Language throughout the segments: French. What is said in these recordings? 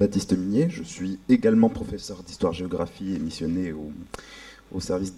Baptiste Minier. Je suis également professeur d'histoire-géographie et missionné au service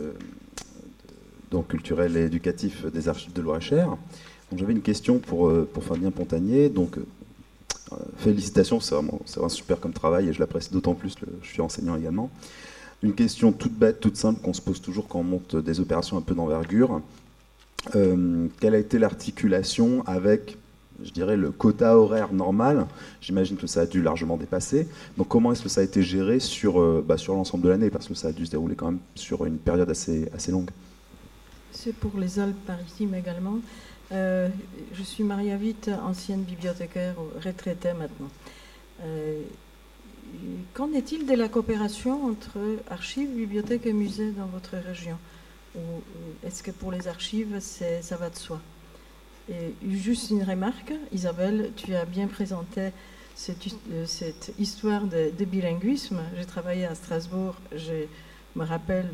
donc, culturel et éducatif des archives de Loir-et-Cher. Donc j'avais une question pour Fabien Pontagnier. Donc félicitations, c'est vraiment super comme travail et je l'apprécie d'autant plus, je suis enseignant également. Une question toute bête, toute simple qu'on se pose toujours quand on monte des opérations un peu d'envergure. Quelle a été l'articulation avec, je dirais, le quota horaire normal? J'imagine que ça a dû largement dépasser. Donc comment est-ce que ça a été géré sur l'ensemble de l'année? Parce que ça a dû se dérouler quand même sur une période assez longue. C'est pour les Alpes-Maritimes également. Je suis Maria Witt, ancienne bibliothécaire retraitée maintenant. Qu'en est-il de la coopération entre archives, bibliothèques et musées dans votre région? Ou est-ce que pour les archives, ça va de soi? Et juste une remarque, Isabelle, tu as bien présenté cette histoire de bilinguisme. J'ai travaillé à Strasbourg, je me rappelle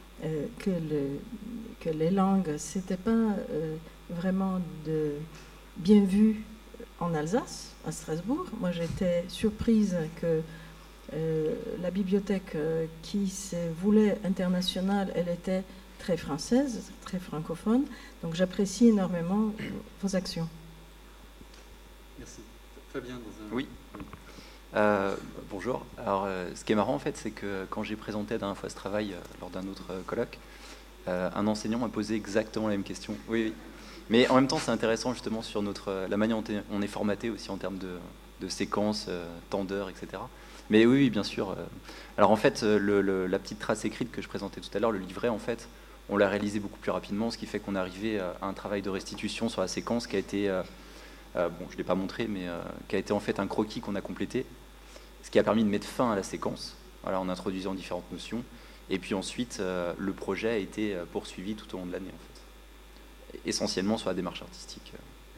que les langues, c'était pas vraiment bien vu en Alsace, à Strasbourg. Moi, j'étais surprise que la bibliothèque qui se voulait internationale, elle était très française, très francophone. Donc j'apprécie énormément vos actions. Merci. Fabien, Oui. Bonjour. Alors, ce qui est marrant, en fait, c'est que quand j'ai présenté la dernière fois ce travail lors d'un autre colloque, un enseignant m'a posé exactement la même question. Oui, oui. Mais en même temps, c'est intéressant justement sur la manière dont on est formaté aussi en termes de séquences, temps d'heure, etc. Mais oui, bien sûr. Alors en fait, la petite trace écrite que je présentais tout à l'heure, le livret, en fait, on l'a réalisé beaucoup plus rapidement, ce qui fait qu'on est arrivé à un travail de restitution sur la séquence qui a été, bon, je ne l'ai pas montré, mais qui a été en fait un croquis qu'on a complété, ce qui a permis de mettre fin à la séquence, voilà, en introduisant différentes notions. Et puis ensuite, le projet a été poursuivi tout au long de l'année, en fait, essentiellement sur la démarche artistique.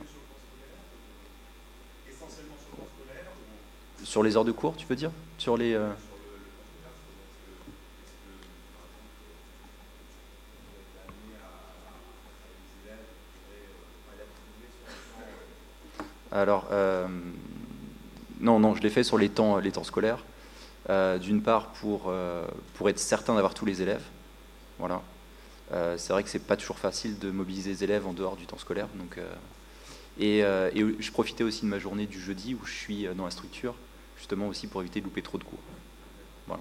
Sur les heures de cours, tu veux dire? Sur les... Alors, non, je l'ai fait sur les temps scolaires. D'une part, pour être certain d'avoir tous les élèves. Voilà. C'est vrai que c'est pas toujours facile de mobiliser les élèves en dehors du temps scolaire. Donc, et je profitais aussi de ma journée du jeudi où je suis dans la structure, justement aussi pour éviter de louper trop de cours. Voilà.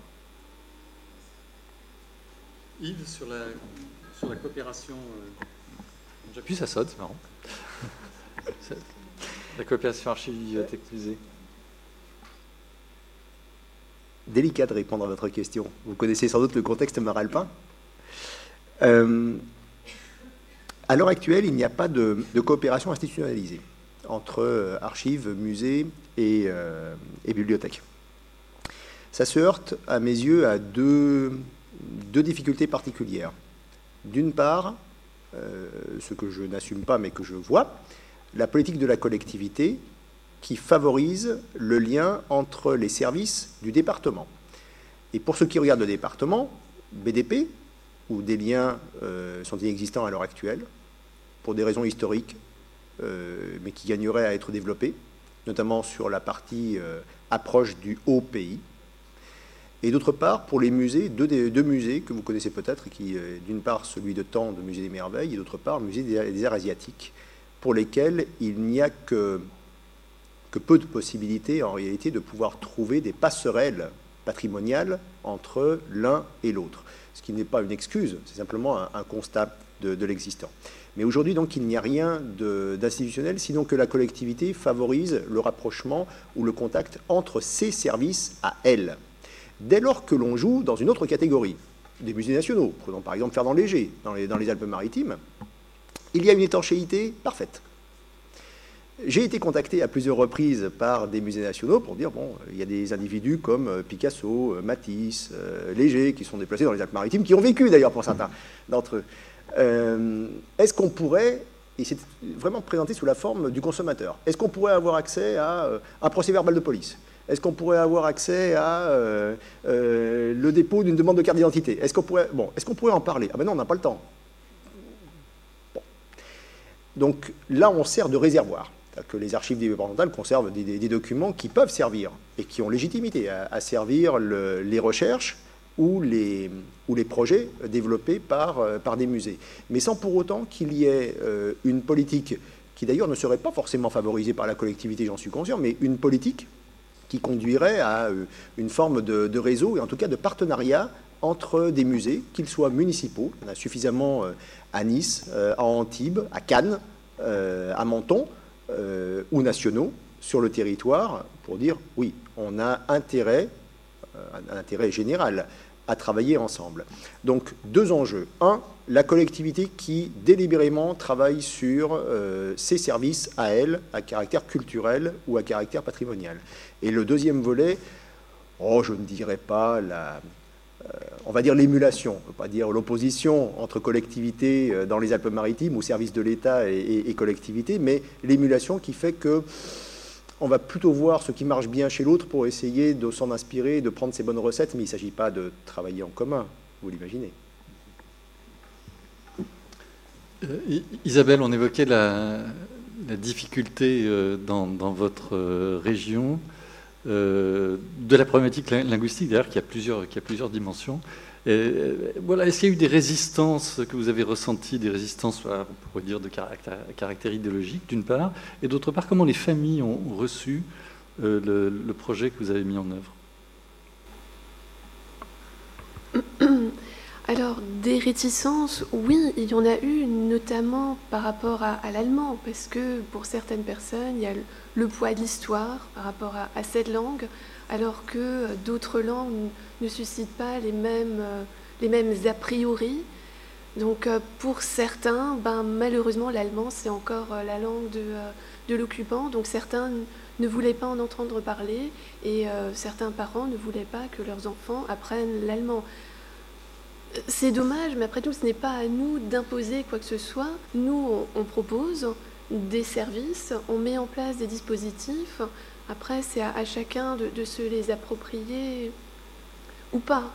Yves, sur la coopération... J'appuie, ça saute, c'est marrant. La coopération archive-bibliothèque-musée. Délicat de répondre à votre question. Vous connaissez sans doute le contexte maralpin. À l'heure actuelle, il n'y a pas de coopération institutionnalisée entre archives, musées et bibliothèques. Ça se heurte, à mes yeux, à deux difficultés particulières. D'une part, ce que je n'assume pas mais que je vois, la politique de la collectivité qui favorise le lien entre les services du département. Et pour ceux qui regardent le département, BDP, où des liens sont inexistants à l'heure actuelle, pour des raisons historiques, mais qui gagneraient à être développées, notamment sur la partie approche du haut pays. Et d'autre part, pour les musées, deux musées que vous connaissez peut-être, qui, d'une part, celui de Tende, Musée des Merveilles, et d'autre part, le Musée des Arts Asiatiques, pour lesquels il n'y a que peu de possibilités, en réalité, de pouvoir trouver des passerelles patrimoniales entre l'un et l'autre. Ce qui n'est pas une excuse, c'est simplement un constat de l'existant. Mais aujourd'hui, donc, il n'y a rien d'institutionnel, sinon que la collectivité favorise le rapprochement ou le contact entre ses services à elle. Dès lors que l'on joue dans une autre catégorie, des musées nationaux, prenons par exemple Ferdinand-Léger, dans les Alpes-Maritimes, il y a une étanchéité parfaite. J'ai été contacté à plusieurs reprises par des musées nationaux pour dire, bon, il y a des individus comme Picasso, Matisse, Léger, qui sont déplacés dans les Alpes-Maritimes, qui ont vécu d'ailleurs pour certains d'entre eux. Est-ce qu'on pourrait, et c'est vraiment présenté sous la forme du consommateur, est-ce qu'on pourrait avoir accès à un procès-verbal de police? Est-ce qu'on pourrait avoir accès à le dépôt d'une demande de carte d'identité? Est-ce qu'on pourrait en parler? Ah ben non, on n'a pas le temps. Bon. Donc là, on sert de réservoir. Que les archives départementales conservent des documents qui peuvent servir et qui ont légitimité à servir les recherches ou les projets développés par des musées. Mais sans pour autant qu'il y ait une politique qui d'ailleurs ne serait pas forcément favorisée par la collectivité, j'en suis conscient, mais une politique qui conduirait à une forme de réseau et en tout cas de partenariat entre des musées, qu'ils soient municipaux, il y en a suffisamment à Nice, à Antibes, à Cannes, à Menton, ou nationaux sur le territoire, pour dire oui, on a un intérêt général à travailler ensemble. Donc, deux enjeux. Un, la collectivité qui délibérément travaille sur ses services à elle, à caractère culturel ou à caractère patrimonial. Et le deuxième volet, je ne dirais pas on va dire l'émulation, on ne peut pas dire l'opposition entre collectivités dans les Alpes-Maritimes ou services de l'État et collectivités, mais l'émulation qui fait que on va plutôt voir ce qui marche bien chez l'autre pour essayer de s'en inspirer, de prendre ses bonnes recettes, mais il ne s'agit pas de travailler en commun, vous l'imaginez. Isabelle, on évoquait la difficulté dans votre région de la problématique linguistique, d'ailleurs, qui a plusieurs dimensions. Voilà, est-ce qu'il y a eu des résistances que vous avez ressenties, des résistances, on pourrait dire, de caractère idéologique, d'une part, et d'autre part, comment les familles ont reçu le projet que vous avez mis en œuvre? Alors, des réticences, oui, il y en a eu, notamment par rapport à l'allemand, parce que pour certaines personnes, il y a le poids de l'histoire par rapport à cette langue, alors que d'autres langues ne suscitent pas les mêmes a priori. Donc, pour certains, malheureusement, l'allemand, c'est encore la langue de l'occupant, donc certains ne voulaient pas en entendre parler, et certains parents ne voulaient pas que leurs enfants apprennent l'allemand. C'est dommage, mais après tout, ce n'est pas à nous d'imposer quoi que ce soit. Nous, on propose des services, on met en place des dispositifs. Après, c'est à chacun de se les approprier ou pas.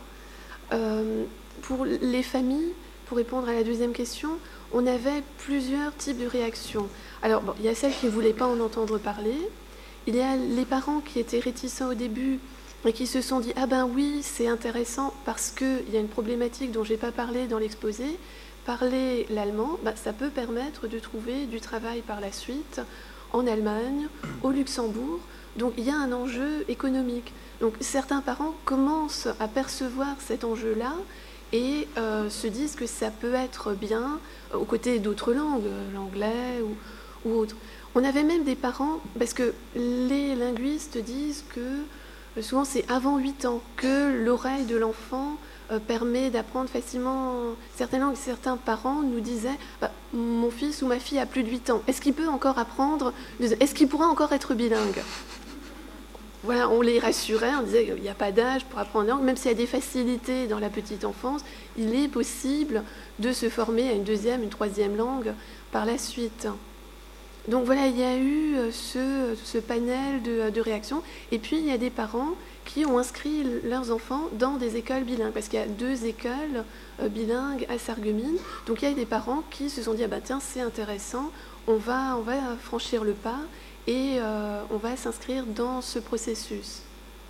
Pour les familles, pour répondre à la deuxième question, on avait plusieurs types de réactions. Alors, il y a celles qui ne voulaient pas en entendre parler. Il y a les parents qui étaient réticents au début et qui se sont dit « Ah ben oui, c'est intéressant parce qu'il y a une problématique dont je n'ai pas parlé dans l'exposé. Parler l'allemand, ça peut permettre de trouver du travail par la suite en Allemagne, au Luxembourg. Donc il y a un enjeu économique. Donc certains parents commencent à percevoir cet enjeu-là et se disent que ça peut être bien aux côtés d'autres langues, l'anglais ou autre. On avait même des parents, parce que les linguistes disent que souvent, c'est avant 8 ans que l'oreille de l'enfant permet d'apprendre facilement certaines langues. Certains parents nous disaient mon fils ou ma fille a plus de 8 ans. Est-ce qu'il peut encore apprendre? Est-ce qu'il pourra encore être bilingue? Voilà, on les rassurait, on disait qu'il n'y a pas d'âge pour apprendre la langue. Même s'il y a des facilités dans la petite enfance, il est possible de se former à une deuxième, une troisième langue par la suite. Donc voilà, il y a eu ce panel de réactions. Et puis, il y a des parents qui ont inscrit leurs enfants dans des écoles bilingues, parce qu'il y a 2 écoles bilingues à Sarreguemines. Donc, il y a des parents qui se sont dit, tiens, c'est intéressant, on va franchir le pas et on va s'inscrire dans ce processus.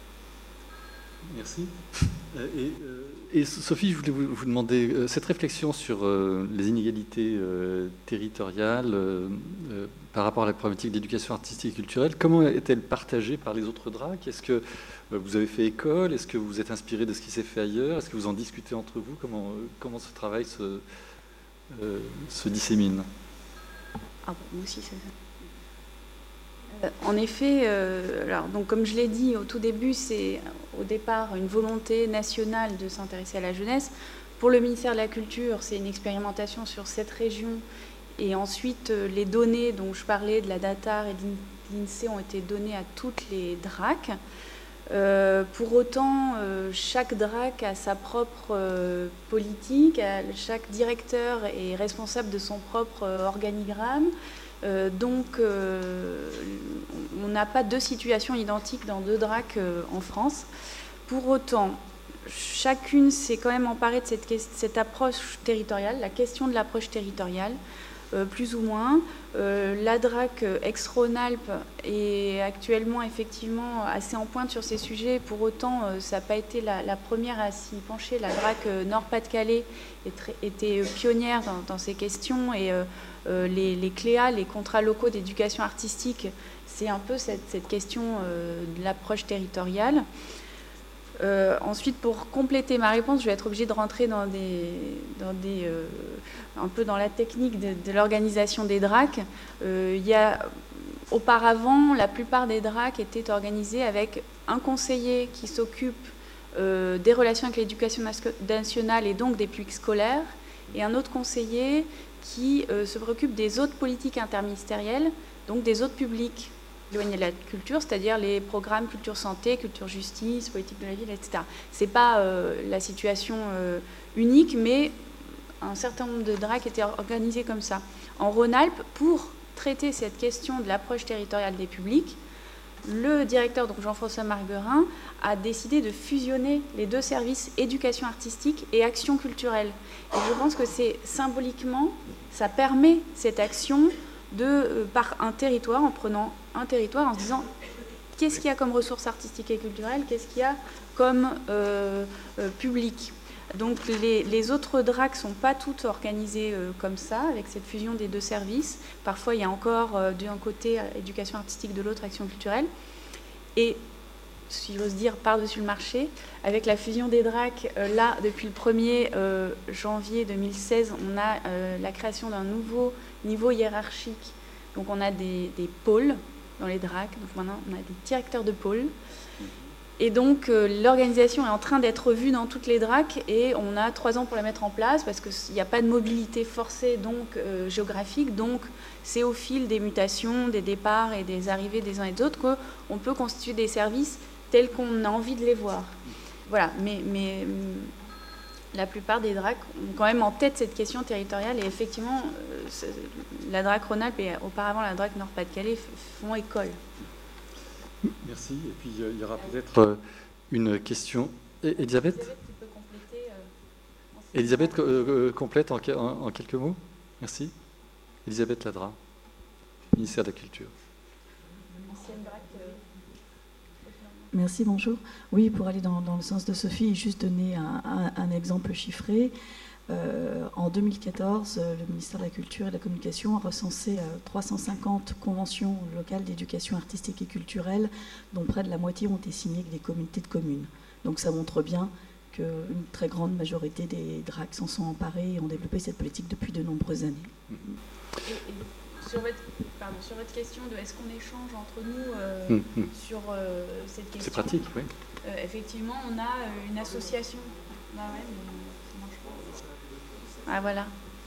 Merci. Et Sophie, je voulais vous demander, cette réflexion sur les inégalités territoriales par rapport à la problématique d'éducation artistique et culturelle, comment est-elle partagée par les autres DRAC? Est-ce que vous avez fait école? Est-ce que vous vous êtes inspiré de ce qui s'est fait ailleurs? Est-ce que vous en discutez entre vous? Comment ce travail se dissémine? Moi aussi, ça. En effet, donc comme je l'ai dit au tout début, c'est au départ une volonté nationale de s'intéresser à la jeunesse. Pour le ministère de la Culture, c'est une expérimentation sur cette région. Et ensuite, les données dont je parlais, de la DATAR et de l'INSEE, ont été données à toutes les DRAC. Pour autant, chaque DRAC a sa propre politique, chaque directeur est responsable de son propre organigramme. Donc, on n'a pas 2 situations identiques dans 2 DRAC en France. Pour autant, chacune s'est quand même emparée de cette approche territoriale, la question de l'approche territoriale. plus ou moins. La DRAC ex-Rhône-Alpes est actuellement effectivement assez en pointe sur ces sujets. Pour autant, ça n'a pas été la première à s'y pencher. La DRAC Nord-Pas-de-Calais était pionnière dans ces questions, et les CLEA, les contrats locaux d'éducation artistique, c'est un peu cette question de l'approche territoriale. Ensuite, pour compléter ma réponse, je vais être obligée de rentrer un peu dans la technique de l'organisation des DRAC. Auparavant, la plupart des DRAC étaient organisées avec un conseiller qui s'occupe des relations avec l'éducation nationale et donc des publics scolaires, et un autre conseiller qui se préoccupe des autres politiques interministérielles, donc des autres publics éloignés de la culture, c'est-à-dire les programmes culture santé, culture justice, politique de la ville, etc. Ce n'est pas la situation unique, mais un certain nombre de DRAC étaient organisés comme ça. En Rhône-Alpes, pour traiter cette question de l'approche territoriale des publics, le directeur, donc Jean-François Marguerin, a décidé de fusionner les deux services éducation artistique et action culturelle. Et je pense que c'est symboliquement, ça permet cette action par un territoire, en prenant un territoire, en se disant qu'est-ce qu'il y a comme ressources artistiques et culturelles, qu'est-ce qu'il y a comme public. Donc les autres DRAC ne sont pas toutes organisées comme ça, avec cette fusion des deux services. Parfois, il y a encore d'un côté éducation artistique, de l'autre action culturelle. Et, si j'ose dire, par-dessus le marché, avec la fusion des DRAC, là, depuis le 1er janvier 2016, on a la création d'un nouveau niveau hiérarchique. Donc on a des pôles dans les DRAC, donc maintenant on a des directeurs de pôle. Et donc l'organisation est en train d'être revue dans toutes les DRAC, et on a 3 ans pour la mettre en place, parce qu'il n'y a pas de mobilité forcée donc géographique, donc c'est au fil des mutations, des départs et des arrivées des uns et des autres qu'on peut constituer des services tels qu'on a envie de les voir. Voilà, mais la plupart des DRAC ont quand même en tête cette question territoriale, et effectivement, la DRAC Rhône-Alpes et auparavant la DRAC Nord-Pas-de-Calais font école. Merci. Et puis, il y aura peut-être une question. Elisabeth, tu peux compléter. Elisabeth complète en quelques mots. Merci. Elisabeth Ladra, ministère de la Culture. Ancienne DRAC. Merci, bonjour. Oui, pour aller dans le sens de Sophie, juste donner un exemple chiffré. En 2014, le ministère de la Culture et de la Communication a recensé 350 conventions locales d'éducation artistique et culturelle, dont près de la moitié ont été signées avec des communautés de communes. Donc ça montre bien qu'une très grande majorité des DRAC s'en sont emparés et ont développé cette politique depuis de nombreuses années. Et sur votre question de est-ce qu'on échange entre nous sur cette question. C'est pratique, oui. Effectivement, on a une association. Ah ouais, mais ça marche pas. Ah voilà.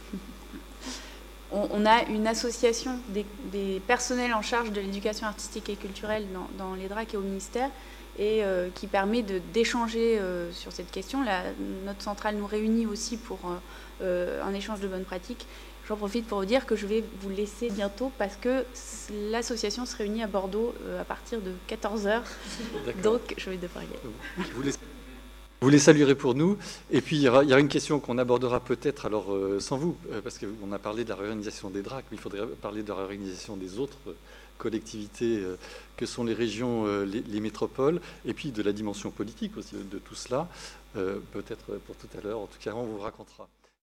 On a une association des personnels en charge de l'éducation artistique et culturelle dans les DRAC et au ministère, et qui permet d'échanger sur cette question. Notre centrale nous réunit aussi pour un échange de bonnes pratiques. J'en profite pour vous dire que je vais vous laisser bientôt, parce que l'association se réunit à Bordeaux à partir de 14h. Donc je vais devoir y aller. Vous les saluerez pour nous. Et puis, il y aura une question qu'on abordera peut-être, alors sans vous, parce qu'on a parlé de la réorganisation des DRAC, mais il faudrait parler de la réorganisation des autres collectivités que sont les régions, les métropoles, et puis de la dimension politique aussi de tout cela, peut-être pour tout à l'heure. En tout cas, on vous racontera.